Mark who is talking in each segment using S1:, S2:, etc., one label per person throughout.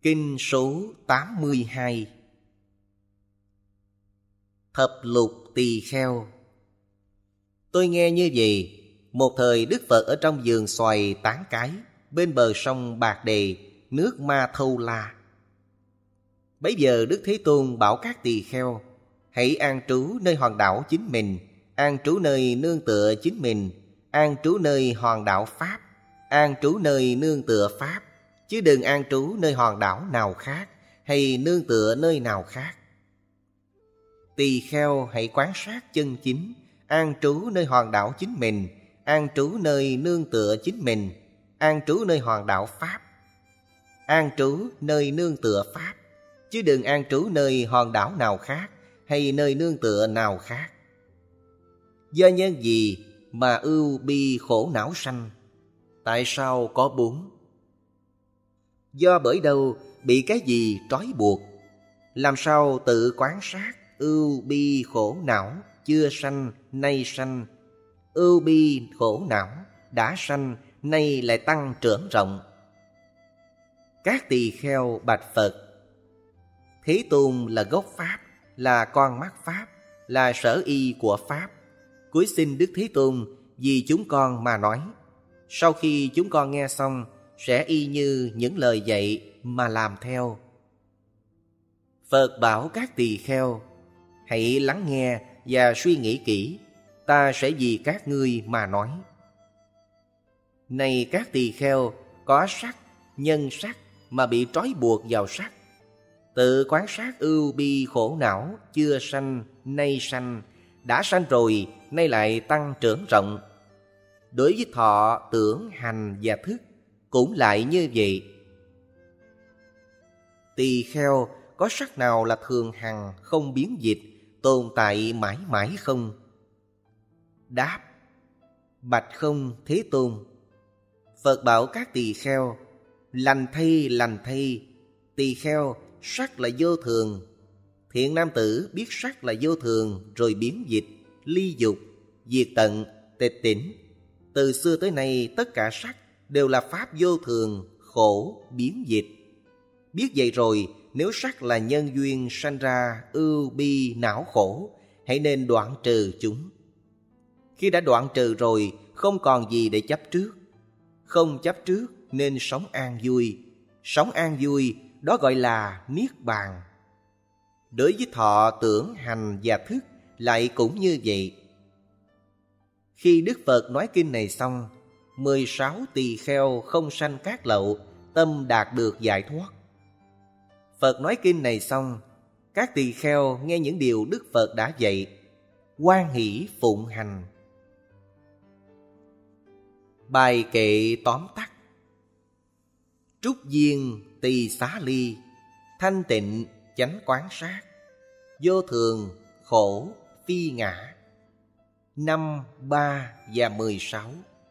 S1: Kinh số 82. Thập lục tỳ kheo. Tôi nghe như vậy, một thời Đức Phật ở trong vườn xoài tán cái, bên bờ sông Bạc Đề, nước Ma Thâu La. Bấy giờ Đức Thế Tôn bảo các tỳ kheo: hãy an trú nơi hòn đảo chính mình, an trú nơi nương tựa chính mình, an trú nơi hòn đảo Pháp, an trú nơi nương tựa Pháp, chứ đừng an trú nơi hòn đảo nào khác, hay nương tựa nơi nào khác. Tỳ kheo hãy quán sát chân chính, an trú nơi hòn đảo chính mình, an trú nơi nương tựa chính mình, an trú nơi hòn đảo Pháp, an trú nơi nương tựa Pháp, chứ đừng an trú nơi hòn đảo nào khác, hay nơi nương tựa nào khác. Do nhân gì mà ưu bi khổ não sanh? Tại sao có 4? Do bởi đâu bị cái gì trói buộc? Làm sao tự quán sát ưu bi khổ não chưa sanh nay sanh? Ưu bi khổ não đã sanh nay lại tăng trưởng rộng. Các tỳ kheo bạch Phật: Thế Tôn là gốc Pháp, là con mắt Pháp, là sở y của Pháp. Cúi xin Đức Thế Tôn vì chúng con mà nói. Sau khi chúng con nghe xong, sẽ y như những lời dạy mà làm theo. Phật bảo các tỳ kheo: hãy lắng nghe và suy nghĩ kỹ, ta sẽ vì các ngươi mà nói. Này các tỳ kheo, có sắc, nhân sắc mà bị trói buộc vào sắc, tự quán sát ưu bi khổ não chưa sanh nay sanh, đã sanh rồi nay lại tăng trưởng rộng. Đối với thọ, tưởng, hành và thức cũng lại như vậy. Tỳ kheo, có sắc nào là thường hằng không biến dịch, tồn tại mãi mãi không? Đáp: bạch không Thế Tôn. Phật bảo các tỳ kheo: lành thay, tỳ kheo, sắc là vô thường. Thiện nam tử biết sắc là vô thường rồi biến dịch, ly dục, diệt tận, tịch tỉnh. Từ xưa tới nay tất cả sắc đều là pháp vô thường, khổ, biến dịch. Biết vậy rồi, nếu sắc là nhân duyên sanh ra ưu bi não khổ, hãy nên đoạn trừ chúng. Khi đã đoạn trừ rồi, không còn gì để chấp trước. Không chấp trước nên sống an vui. Sống an vui, đó gọi là Niết Bàn. Đối với thọ, tưởng, hành và thức lại cũng như vậy. Khi Đức Phật nói kinh này xong, 16 tỳ kheo không sanh cát lậu, tâm đạt được giải thoát. Phật nói kinh này xong, các tỳ kheo nghe những điều Đức Phật đã dạy, hoan hỷ phụng hành. Bài kệ tóm tắt: trúc duyên tỳ xá ly, thanh tịnh chánh quán sát, vô thường khổ phi ngã. 5, 3 và 16.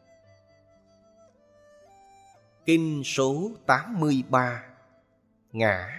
S1: Kinh số 83. Ngã.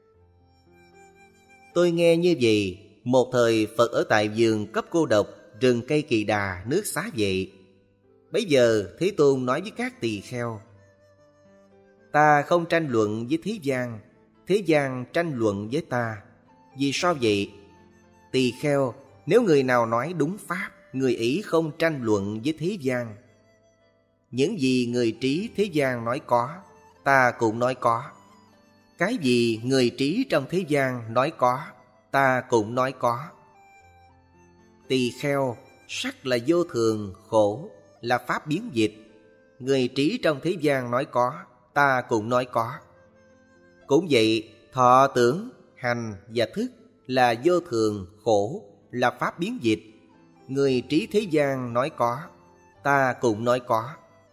S1: Tôi nghe như vậy, một thời Phật ở tại vườn cấp cô độc, rừng cây Kỳ Đà, nước Xá Vệ. Bấy giờ Thế Tôn nói với các tỳ kheo: ta không tranh luận với thế gian tranh luận với ta. Vì sao vậy? Tỳ kheo, nếu người nào nói đúng pháp, người ấy không tranh luận với thế gian. Những gì người trí thế gian nói có, ta cũng nói có. Cái gì người trí trong thế gian nói có, ta cũng nói có. Tỳ kheo, sắc là vô thường, khổ, là pháp biến dịch. Người trí trong thế gian nói có, ta cũng nói có. Cũng vậy, thọ, tưởng, hành và thức là vô thường, khổ, là pháp biến dịch. Người trí thế gian nói có, ta cũng nói có.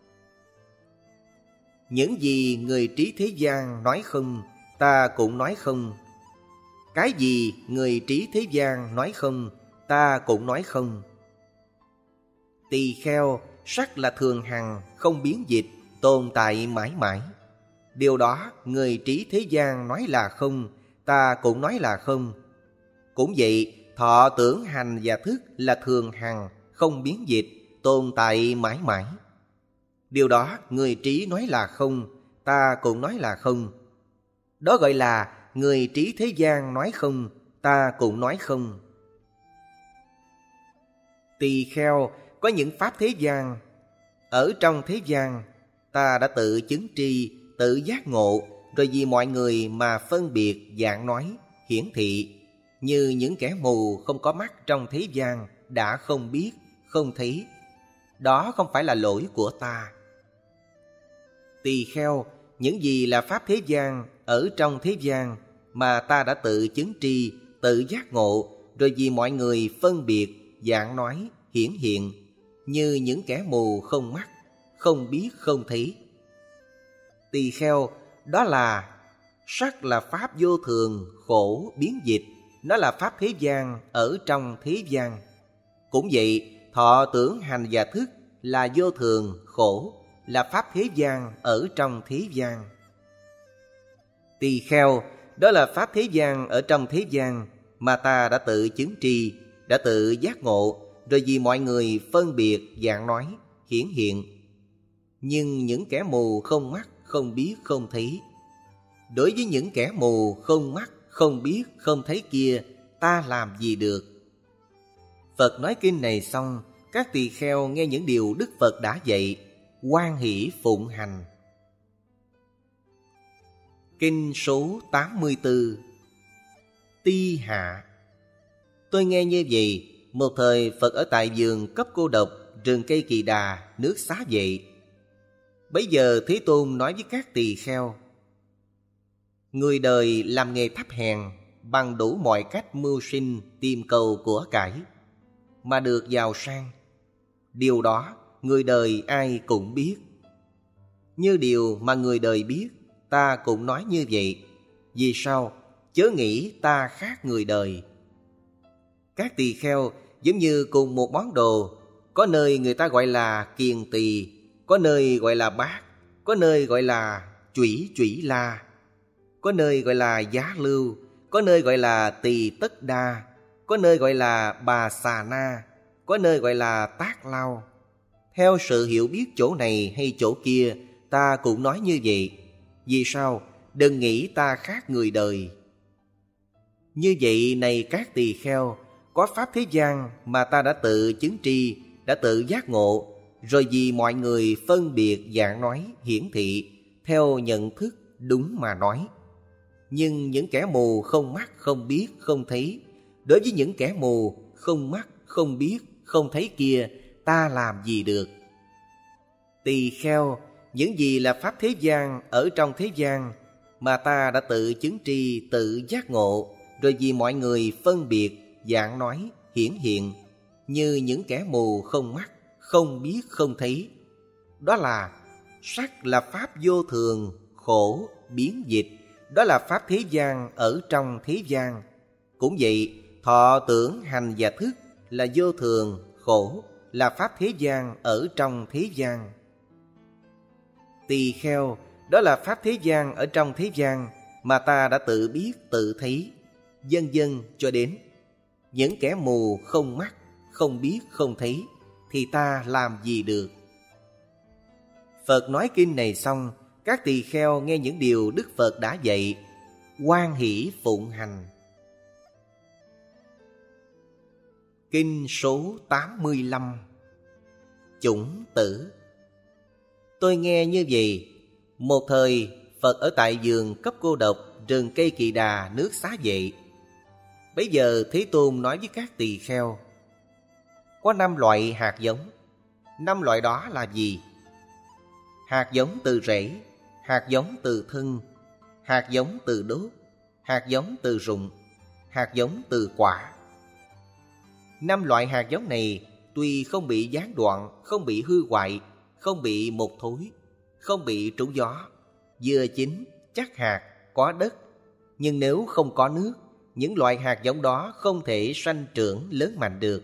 S1: Những gì người trí thế gian nói không, ta cũng nói không. Cái gì người trí thế gian nói không, ta cũng nói không. Tỳ kheo, sắc là thường hằng, không biến dịch, tồn tại mãi mãi. Điều đó người trí thế gian nói là không, ta cũng nói là không. Cũng vậy, thọ, tưởng, hành và thức là thường hằng, không biến dịch, tồn tại mãi mãi. Điều đó người trí nói là không, ta cũng nói là không. Đó gọi là người trí thế gian nói không, ta cũng nói không. Tỳ kheo có những pháp thế gian. Ở trong thế gian, ta đã tự chứng tri, tự giác ngộ, rồi vì mọi người mà phân biệt, giảng nói, hiển thị. Như những kẻ mù không có mắt trong thế gian đã không biết, không thấy. Đó không phải là lỗi của ta. Tỳ kheo, những gì là pháp thế gian ở trong thế gian mà ta đã tự chứng tri, tự giác ngộ, rồi vì mọi người phân biệt, giảng nói, hiển hiện. Như những kẻ mù không mắt, không biết, không thấy. Tỳ kheo, đó là sắc là pháp vô thường, khổ, biến dịch. Nó là pháp thế gian ở trong thế gian. Cũng vậy, thọ tưởng hành và thức là vô thường, khổ, là pháp thế gian ở trong thế gian. Tỳ kheo, đó là pháp thế gian ở trong thế gian mà ta đã tự chứng tri, đã tự giác ngộ, rồi vì mọi người phân biệt, giảng nói, hiển hiện. Nhưng những kẻ mù không mắt, không biết, không thấy. Đối với những kẻ mù không mắt, không biết, không thấy kia, ta làm gì được? Phật nói kinh này xong, các tỳ kheo nghe những điều Đức Phật đã dạy, hoan hỷ phụng hành. Kinh số 84. Ti hạ. Tôi nghe như vậy, một thời Phật ở tại vườn Cấp Cô Độc, rừng cây Kỳ Đà, nước Xá Vệ. Bấy giờ Thế Tôn nói với các tỳ kheo: người đời làm nghề thấp hèn, bằng đủ mọi cách mưu sinh, tìm cầu của cải, mà được giàu sang. Điều đó người đời ai cũng biết. Như điều mà người đời biết, ta cũng nói như vậy. Vì sao? Chớ nghĩ ta khác người đời. Các tỳ kheo giống như cùng một món đồ. Có nơi người ta gọi là kiền tỳ, có nơi gọi là bát, có nơi gọi là chủy la, có nơi gọi là giá lưu, có nơi gọi là tỳ tất đa, có nơi gọi là bà xà na, có nơi gọi là tác lao. Theo sự hiểu biết chỗ này hay chỗ kia, ta cũng nói như vậy. Vì sao? Đừng nghĩ ta khác người đời. Như vậy này các tỳ kheo, có pháp thế gian mà ta đã tự chứng tri, đã tự giác ngộ, rồi vì mọi người phân biệt, giảng nói, hiển thị, theo nhận thức đúng mà nói. Nhưng những kẻ mù không mắt, không biết, không thấy, đối với những kẻ mù không mắt, không biết, không thấy kia, ta làm gì được? Tỳ kheo, những gì là pháp thế gian ở trong thế gian mà ta đã tự chứng tri, tự giác ngộ, rồi vì mọi người phân biệt, giảng nói, hiển hiện. Như những kẻ mù không mắt, không biết, không thấy. Đó là sắc là pháp vô thường, khổ, biến dịch. Đó là pháp thế gian ở trong thế gian. Cũng vậy, thọ tưởng hành và thức là vô thường, khổ, là pháp thế gian ở trong thế gian. Tỳ kheo, đó là pháp thế gian ở trong thế gian mà ta đã tự biết, tự thấy, vân vân cho đến. Những kẻ mù không mắt, không biết, không thấy, thì ta làm gì được? Phật nói kinh này xong, các tỳ kheo nghe những điều Đức Phật đã dạy, hoan hỷ phụng hành. Kinh số 85. Chủng tử. Tôi nghe như vậy, một thời Phật ở tại vườn Cấp Cô Độc, rừng cây Kỳ Đà, nước Xá Vệ. Bấy giờ Thế Tôn nói với các tỳ kheo: có 5 loại hạt giống. 5 loại đó là gì? Hạt giống từ rễ, hạt giống từ thân, hạt giống từ đốt, hạt giống từ rụng, hạt giống từ quả. 5 loại hạt giống này tuy không bị gián đoạn, không bị hư hoại, không bị mục thối, không bị trúng gió, vừa chín, chắc hạt, có đất. Nhưng nếu không có nước, những loại hạt giống đó không thể sanh trưởng lớn mạnh được.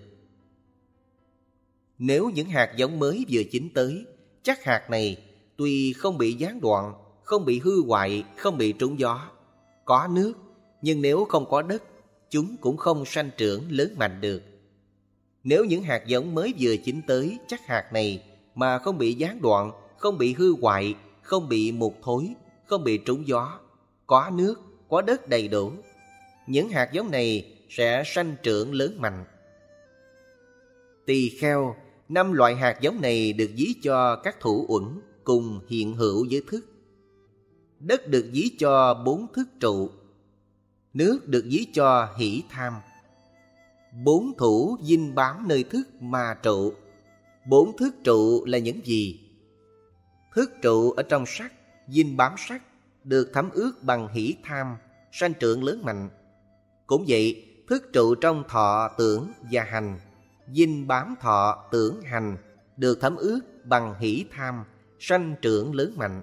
S1: Nếu những hạt giống mới vừa chín tới, chắc hạt này tuy không bị gián đoạn, không bị hư hoại, không bị trúng gió, có nước, nhưng nếu không có đất, chúng cũng không sanh trưởng lớn mạnh được. Nếu những hạt giống mới vừa chín tới, chắc hạt này mà không bị gián đoạn, không bị hư hoại, không bị mục thối, không bị trúng gió, có nước, có đất đầy đủ, những hạt giống này sẽ sanh trưởng lớn mạnh. Tỳ kheo, 5 loại hạt giống này được ví cho các thủ uẩn cùng hiện hữu với thức. Đất được ví cho 4 thức trụ, nước được ví cho hỷ tham. 4 thủ dinh bám nơi thức mà trụ. 4 thức trụ là những gì? Thức trụ ở trong sắc, dinh bám sắc, được thấm ướt bằng hỷ tham, sanh trưởng lớn mạnh. Cũng vậy, thức trụ trong thọ, tưởng và hành, dinh bám thọ, tưởng, hành, được thấm ướt bằng hỷ tham, sanh trưởng lớn mạnh.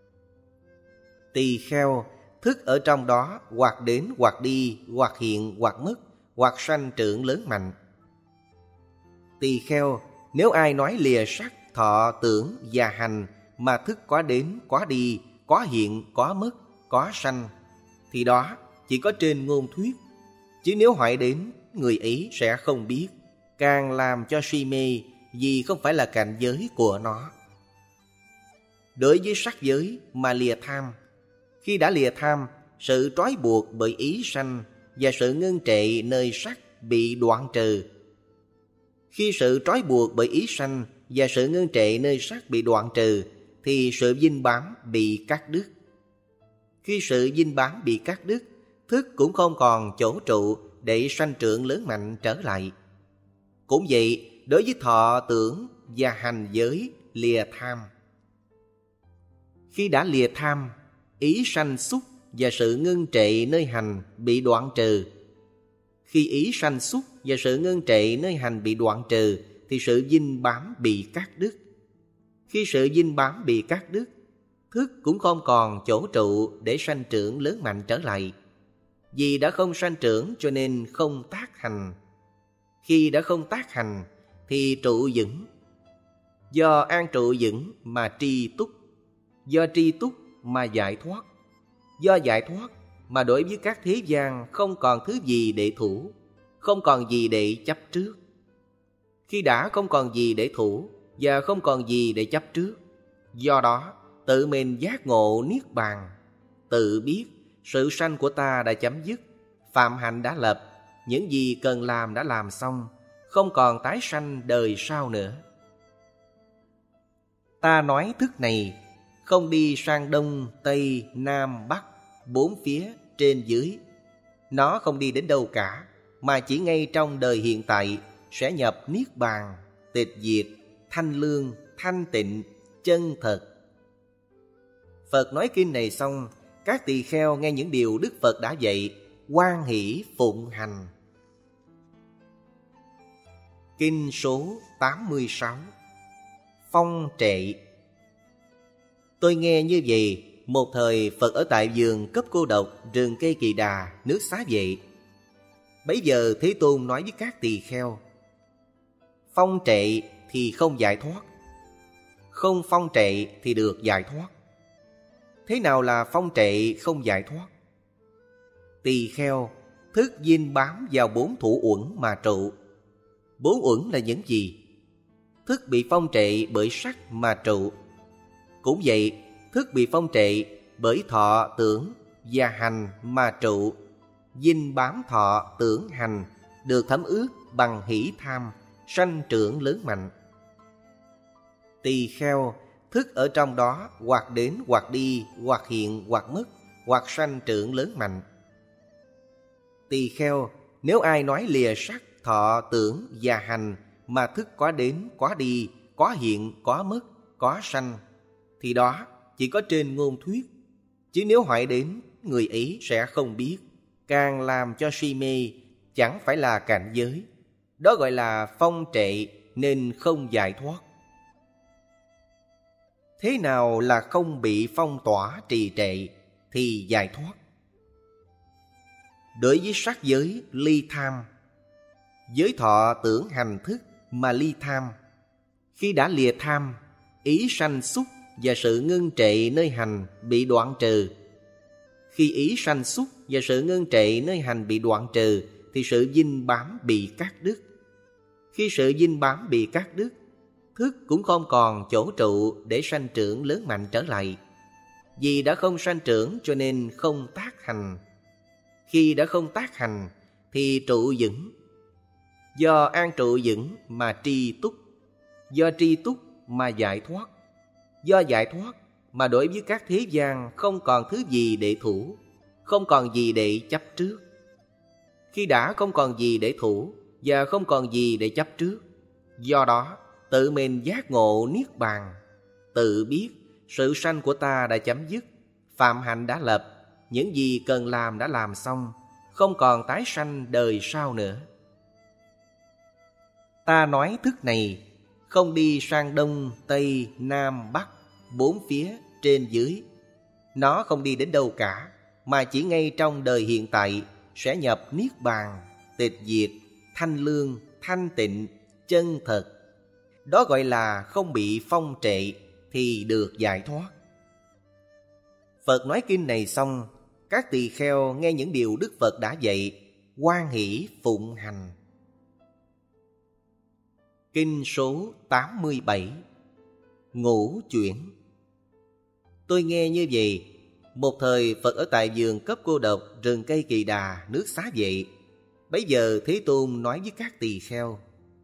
S1: Tỳ kheo, thức ở trong đó hoặc đến hoặc đi, hoặc hiện hoặc mất, hoặc sanh trưởng lớn mạnh. Tỳ kheo, nếu ai nói lìa sắc, thọ, tưởng và hành mà thức có đến, có đi, có hiện, có mất, có sanh, thì đó chỉ có trên ngôn thuyết. Chứ nếu hỏi đến, người ấy sẽ không biết, càng làm cho si mê, vì không phải là cảnh giới của nó. Đối với sắc giới mà lìa tham, khi đã lìa tham, sự trói buộc bởi ý sanh và sự ngưng trệ nơi sắc bị đoạn trừ. Khi sự trói buộc bởi ý sanh và sự ngưng trệ nơi sắc bị đoạn trừ, thì sự dinh bám bị cắt đứt. Khi sự dinh bám bị cắt đứt, thức cũng không còn chỗ trụ để sanh trưởng lớn mạnh trở lại. Cũng vậy, đối với thọ, tưởng và hành giới lìa tham. Khi đã lìa tham, ý sanh xúc và sự ngưng trệ nơi hành bị đoạn trừ. Khi ý sanh xúc và sự ngưng trệ nơi hành bị đoạn trừ, thì sự dinh bám bị cắt đứt. Khi sự dinh bám bị cắt đứt, thức cũng không còn chỗ trụ để sanh trưởng lớn mạnh trở lại. Vì đã không sanh trưởng cho nên không tác hành. Khi đã không tác hành thì trụ vững. Do an trụ vững mà tri túc. Do tri túc mà giải thoát. Do giải thoát mà đối với các thế gian không còn thứ gì để thủ, không còn gì để chấp trước. Khi đã không còn gì để thủ và không còn gì để chấp trước, do đó tự mình giác ngộ niết bàn, tự biết sự sanh của ta đã chấm dứt, phạm hạnh đã lập, những gì cần làm đã làm xong, không còn tái sanh đời sau nữa. Ta nói thức này không đi sang đông, tây, nam, bắc, 4 phía, trên dưới. Nó không đi đến đâu cả, mà chỉ ngay trong đời hiện tại sẽ nhập niết bàn, tịch diệt, thanh lương, thanh tịnh, chân thật. Phật nói kinh này xong, các tỳ kheo nghe những điều Đức Phật đã dạy, hoan hỷ phụng hành. Kinh số 86. Phong trệ. Tôi nghe như vậy, một thời Phật ở tại vườn cấp cô độc, rừng cây Kỳ Đà, nước Xá Vệ. Bấy giờ Thế Tôn nói với các tỳ kheo, phong trệ thì không giải thoát, không phong trệ thì được giải thoát. Thế nào là phong trệ không giải thoát? Tỳ kheo, thức dinh bám vào 4 thủ uẩn mà trụ. 4 uẩn là những gì? Thức bị phong trệ bởi sắc mà trụ. Cũng vậy, thức bị phong trệ bởi thọ, tưởng và hành mà trụ. Dinh bám thọ, tưởng, hành được thấm ướt bằng hỷ tham, sanh trưởng lớn mạnh. Tỳ kheo, thức ở trong đó hoặc đến hoặc đi, hoặc hiện hoặc mất, hoặc sanh trưởng lớn mạnh. Tỳ kheo, nếu ai nói lìa sắc, thọ, tưởng và hành mà thức có đến, có đi, có hiện, có mất, có sanh, thì đó chỉ có trên ngôn thuyết. Chứ nếu hỏi đến, người ấy sẽ không biết, càng làm cho si mê, chẳng phải là cảnh giới. Đó gọi là phong trệ nên không giải thoát. Thế nào là không bị phong tỏa trì trệ thì giải thoát? Đối với sắc giới ly tham, giới thọ tưởng hành thức mà ly tham. Khi đã lìa tham, ý sanh xúc và sự ngưng trệ nơi hành bị đoạn trừ. Khi ý sanh xúc và sự ngưng trệ nơi hành bị đoạn trừ, thì sự dinh bám bị cắt đứt. Khi sự dinh bám bị cắt đứt, thức cũng không còn chỗ trụ để sanh trưởng lớn mạnh trở lại. Vì đã không sanh trưởng cho nên không tác hành. Khi đã không tác hành thì trụ vững. Do an trụ vững mà tri túc. Do tri túc mà giải thoát. Do giải thoát mà đối với các thế gian không còn thứ gì để thủ, không còn gì để chấp trước. Khi đã không còn gì để thủ và không còn gì để chấp trước, do đó tự mình giác ngộ niết bàn, tự biết sự sanh của ta đã chấm dứt, phạm hạnh đã lập, những gì cần làm đã làm xong, không còn tái sanh đời sau nữa. Ta nói thức này không đi sang đông, tây, nam, bắc, bốn phía, trên dưới. Nó không đi đến đâu cả, mà chỉ ngay trong đời hiện tại sẽ nhập niết bàn, tịch diệt, thanh lương, thanh tịnh, chân thật. Đó gọi là không bị phong trệ thì được giải thoát. Phật nói kinh này xong, các tỳ kheo nghe những điều Đức Phật đã dạy, hoan hỷ phụng hành. Kinh số 87. Ngũ chuyển. Tôi nghe như vậy. Một thời Phật ở tại vườn Cấp Cô Độc, rừng cây Kỳ Đà, nước Xá Vệ. Bấy giờ Thế Tôn nói với các tỳ kheo: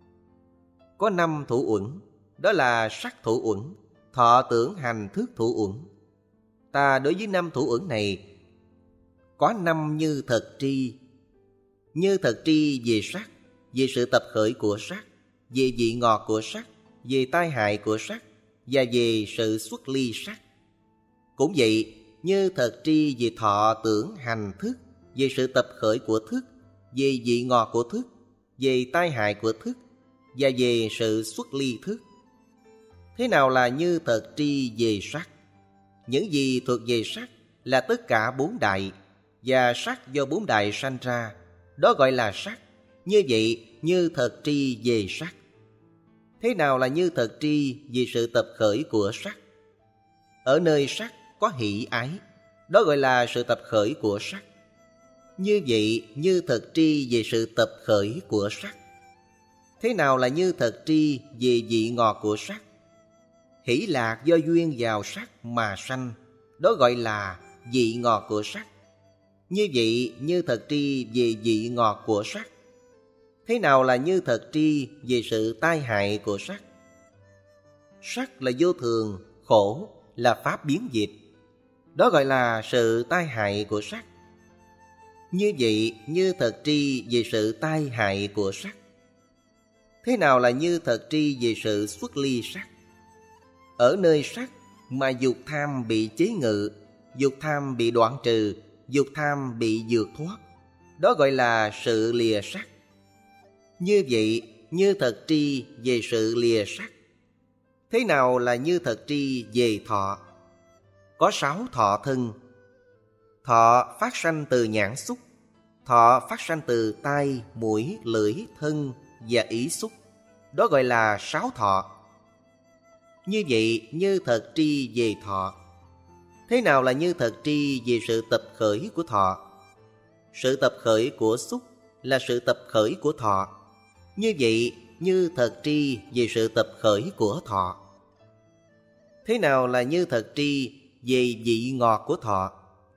S1: có 5 thủ uẩn, đó là sắc thủ uẩn, thọ tưởng hành thức thủ uẩn. Ta đối với 5 thủ uẩn này có 5 như thật tri. Như thật tri về sắc, về sự tập khởi của sắc, về vị ngọt của sắc, về tai hại của sắc, và về sự xuất ly sắc. Cũng vậy, như thật tri về thọ tưởng hành thức, về sự tập khởi của thức, về vị ngọt của thức, về tai hại của thức, và về sự xuất ly thức. Thế nào là như thật tri về sắc? Những gì thuộc về sắc là tất cả 4 đại, và sắc do 4 đại sanh ra, đó gọi là sắc. Như vậy, như thật tri về sắc. Thế nào là như thật tri về sự tập khởi của sắc? Ở nơi sắc có hỷ ái, đó gọi là sự tập khởi của sắc. Như vậy, như thật tri về sự tập khởi của sắc. Thế nào là như thật tri về vị ngọt của sắc? Hỷ lạc do duyên vào sắc mà sanh, đó gọi là vị ngọt của sắc. Như vậy, như thật tri về vị ngọt của sắc. Thế nào là như thật tri về sự tai hại của sắc? Sắc là vô thường, khổ, là pháp biến dịch, đó gọi là sự tai hại của sắc. Như vậy, như thật tri về sự tai hại của sắc. Thế nào là như thật tri về sự xuất ly sắc? Ở nơi sắc mà dục tham bị chế ngự, dục tham bị đoạn trừ, dục tham bị vượt thoát, đó gọi là sự lìa sắc. Như vậy, như thật tri về sự lìa sắc. Thế nào là như thật tri về thọ? Có 6 thọ thân. Thọ phát sanh từ nhãn xúc, thọ phát sanh từ tai, mũi, lưỡi, thân và ý xúc, đó gọi là 6 thọ. Như vậy, như thật tri về thọ. Thế nào là như thật tri về sự tập khởi của thọ? Sự tập khởi của xúc là sự tập khởi của thọ. Như vậy, như thật tri về sự tập khởi của thọ. Thế nào là như thật tri về vị ngọt của thọ?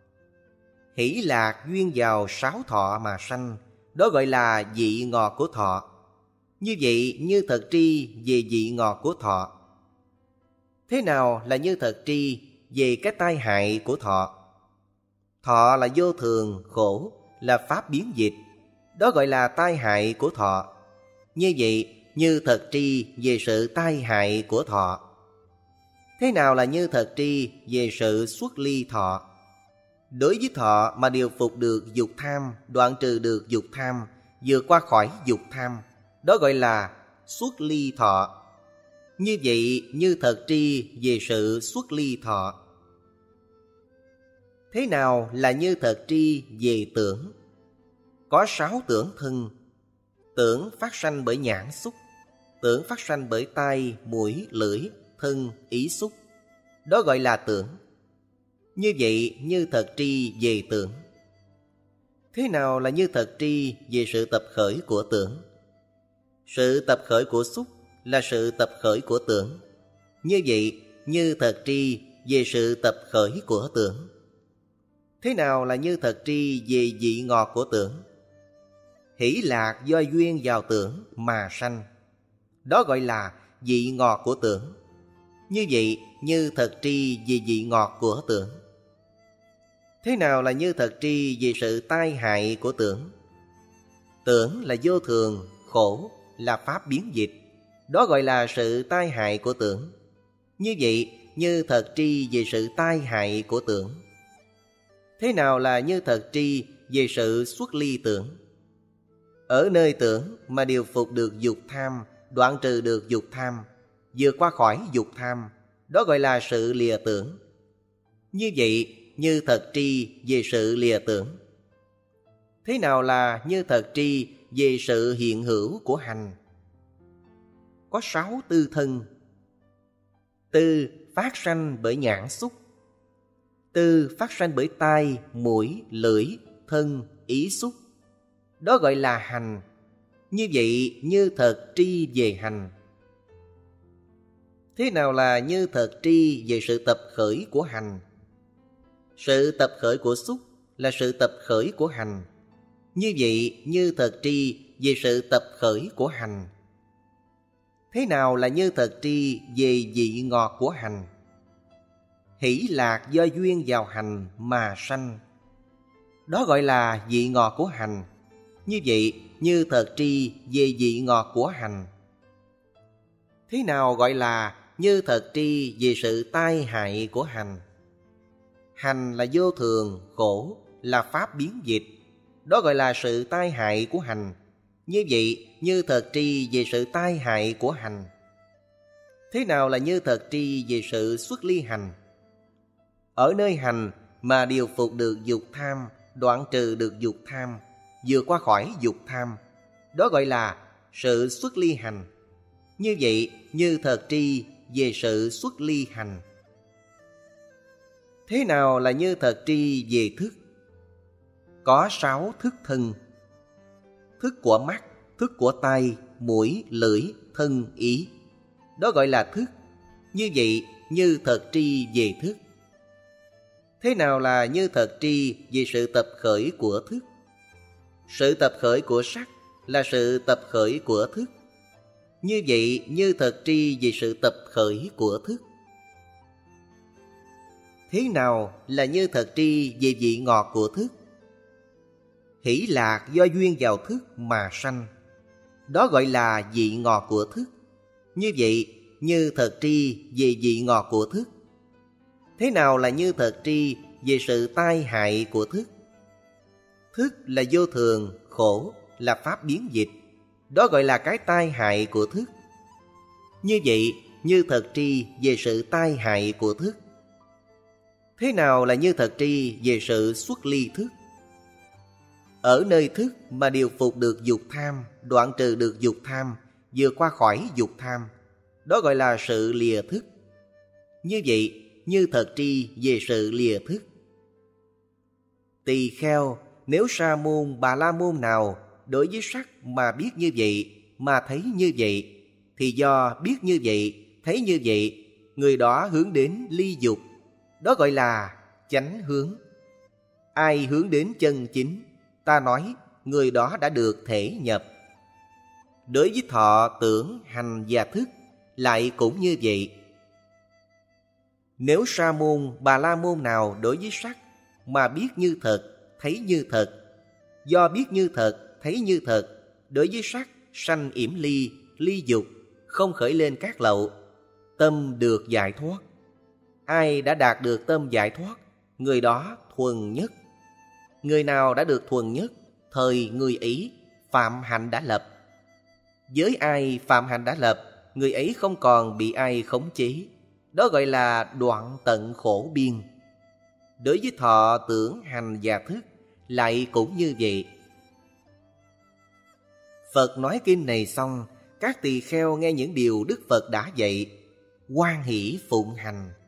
S1: Hỷ lạc duyên vào 6 thọ mà sanh, đó gọi là vị ngọt của thọ. Như vậy, như thật tri về vị ngọt của thọ. Thế nào là như thật tri về cái tai hại của thọ? Thọ là vô thường, khổ, là pháp biến dịch, đó gọi là tai hại của thọ. Như vậy, như thật tri về sự tai hại của thọ. Thế nào là như thật tri về sự xuất ly thọ? Đối với thọ mà điều phục được dục tham, đoạn trừ được dục tham, vượt qua khỏi dục tham, đó gọi là xuất ly thọ. Như vậy, như thật tri về sự xuất ly thọ. Thế nào là như thật tri về tưởng? Có 6 tưởng thân. Tưởng phát sanh bởi nhãn xúc, tưởng phát sanh bởi tai, mũi, lưỡi, thân, ý xúc, đó gọi là tưởng. Như vậy, như thật tri về tưởng. Thế nào là như thật tri về sự tập khởi của tưởng? Sự tập khởi của xúc là sự tập khởi của tưởng. Như vậy, như thật tri về sự tập khởi của tưởng. Thế nào là như thật tri về vị ngọt của tưởng? Hỷ lạc do duyên vào tưởng mà sanh, đó gọi là vị ngọt của tưởng. Như vậy như thật tri về vị ngọt của tưởng. Thế nào là như thật tri về sự tai hại của tưởng? Tưởng là vô thường, khổ, là pháp biến dịch, đó gọi là sự tai hại của tưởng. Như vậy như thật tri về sự tai hại của tưởng. Thế nào là như thật tri về sự xuất ly tưởng? Ở nơi tưởng mà điều phục được dục tham, đoạn trừ được dục tham, vượt qua khỏi dục tham, đó gọi là sự lìa tưởng. Như vậy như thật tri về sự lìa tưởng. Thế nào là như thật tri về sự hiện hữu của hành? Có 6 tư thân. Tư phát sanh bởi nhãn xúc, tư phát sanh bởi tai, mũi, lưỡi, thân, ý xúc, đó gọi là hành. Như vậy như thật tri về hành. Thế nào là như thật tri về sự tập khởi của hành? Sự tập khởi của xúc là sự tập khởi của hành. Như vậy như thật tri về sự tập khởi của hành. Thế nào là như thật tri về vị ngọt của hành? Hỷ lạc do duyên vào hành mà sanh, đó gọi là vị ngọt của hành. Như vậy như thật tri về vị ngọt của hành. Thế nào gọi là như thật tri về sự tai hại của hành? Hành là vô thường, khổ, là pháp biến dịch, đó gọi là sự tai hại của hành. Như vậy như thật tri về sự tai hại của hành. Thế nào là như thật tri về sự xuất ly hành? Ở nơi hành mà điều phục được dục tham, đoạn trừ được dục tham, vượt qua khỏi dục tham, đó gọi là sự xuất ly hành. Như vậy như thật tri về sự xuất ly hành. Thế nào là như thật tri về thức? Có 6 thức thân. Thức của mắt, thức của tai, mũi, lưỡi, thân, ý, đó gọi là thức. Như vậy như thật tri về thức. Thế nào là như thật tri về sự tập khởi của thức? Sự tập khởi của sắc là sự tập khởi của thức. Như vậy như thật tri về sự tập khởi của thức. Thế nào là như thật tri về vị ngọt của thức? Hỷ lạc do duyên vào thức mà sanh, đó gọi là vị ngọt của thức. Như vậy như thật tri về vị ngọt của thức. Thế nào là như thật tri về sự tai hại của thức? Thức là vô thường, khổ, là pháp biến dịch, đó gọi là cái tai hại của thức. Như vậy như thật tri về sự tai hại của thức. Thế nào là như thật tri về sự xuất ly thức? Ở nơi thức mà điều phục được dục tham, đoạn trừ được dục tham, vượt qua khỏi dục tham, đó gọi là sự lìa thức. Như vậy như thật tri về sự lìa thức. Tỳ kheo, nếu sa môn bà la môn nào đối với sắc mà biết như vậy, mà thấy như vậy, thì do biết như vậy, thấy như vậy, người đó hướng đến ly dục, đó gọi là chánh hướng. Ai hướng đến chân chính, ta nói người đó đã được thể nhập. Đối với thọ, tưởng, hành và thức lại cũng như vậy. Nếu sa môn bà la môn nào đối với sắc mà biết như thật, thấy như thật, do biết như thật, thấy như thật, đối với sắc sanh yểm ly, ly dục, không khởi lên các lậu, tâm được giải thoát. Ai đã đạt được tâm giải thoát, người đó thuần nhất. Người nào đã được thuần nhất, thời người ấy phạm hạnh đã lập. Với ai phạm hạnh đã lập, người ấy không còn bị ai khống chế, đó gọi là đoạn tận khổ biên. Đối với thọ, tưởng, hành và thức lại cũng như vậy. Phật nói kinh này xong, các tỳ kheo nghe những điều Đức Phật đã dạy, hoan hỷ phụng hành.